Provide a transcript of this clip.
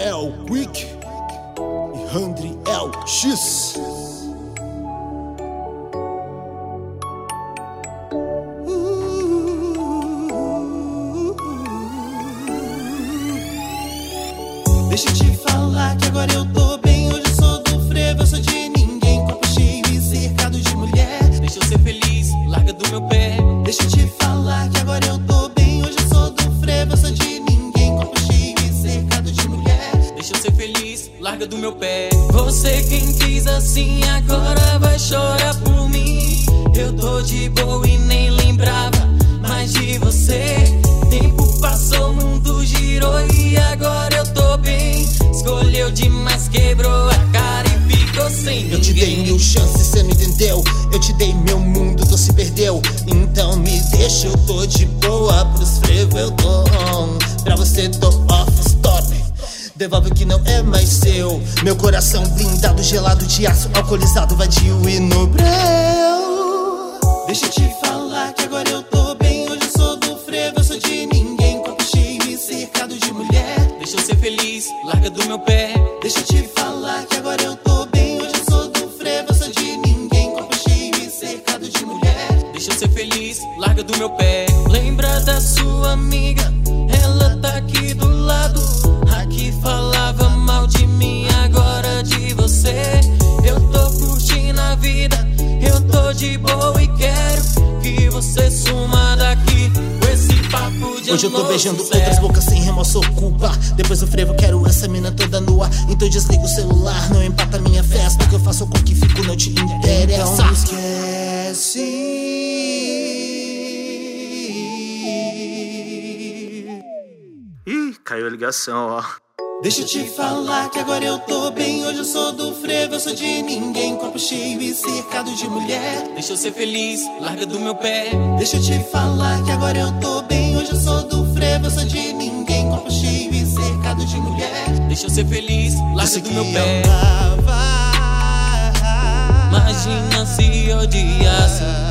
El Quick e Handry LX. Deixa eu te falar que agora eu tô bem. Hoje eu sou do frevo, eu sou de ninguém. Copo cheio e cercado de mulher. Deixa eu ser feliz, larga do meu pé. Deixa eu te falar que agora eu tô bem. Hoje eu sou do frevo, eu sou de ninguém. Copo cheio e cercado de mulher. Deixa eu ser feliz, larga do meu pé. Você quem diz assim agora vai chorar por mim. Eu tô de boa e nem lembrava mais de você. Tempo passou, o mundo girou e agora eu tô bem. Escolheu demais, quebrou a cara e ficou sem ninguém. Eu te dei 1000 chances, cê não entendeu. Eu te dei meu mundo, tu se perdeu. Então me deixa, eu tô de boa. Pros frevo eu tô on. Pra você tô off, stop. Devolve o que não é mais seu. Meu coração blindado, gelado de aço, alcoolizado, vadio e no breu. Deixa eu te falar que agora eu tô bem. Hoje eu sou do frevo, eu sou de ninguém. Copo cheio e cercado de mulher. Deixa eu ser feliz, larga do meu pé. Deixa eu te falar que agora eu tô bem. Hoje eu sou do frevo, eu sou de ninguém. Copo cheio e cercado de mulher. Deixa eu ser feliz, larga do meu pé. Lembra da sua amiga? Ela tá aqui do lado. A que falava mal de mim, agora de você. Eu tô curtindo a vida, eu tô de boa e quero que você suma daqui com esse papo de hoje eu tô amor beijando sincero. outras bocas sem remorso ou culpa. Depois do frevo quero essa mina toda nua. Então desliga o celular, não empata minha festa. O que eu faço com o que fico não te interessa. Então esquece. Ih, caiu a ligação, ó. Deixa eu te falar que agora eu tô bem. Hoje eu sou do frevo, eu sou de ninguém. Copo cheio e cercado de mulher. Deixa eu ser feliz, larga do meu pé. Deixa eu te falar que agora eu tô bem. Hoje eu sou do frevo, eu sou de ninguém. Copo cheio e cercado de mulher. Deixa eu ser feliz, larga do meu pé. Imagina se odiasse.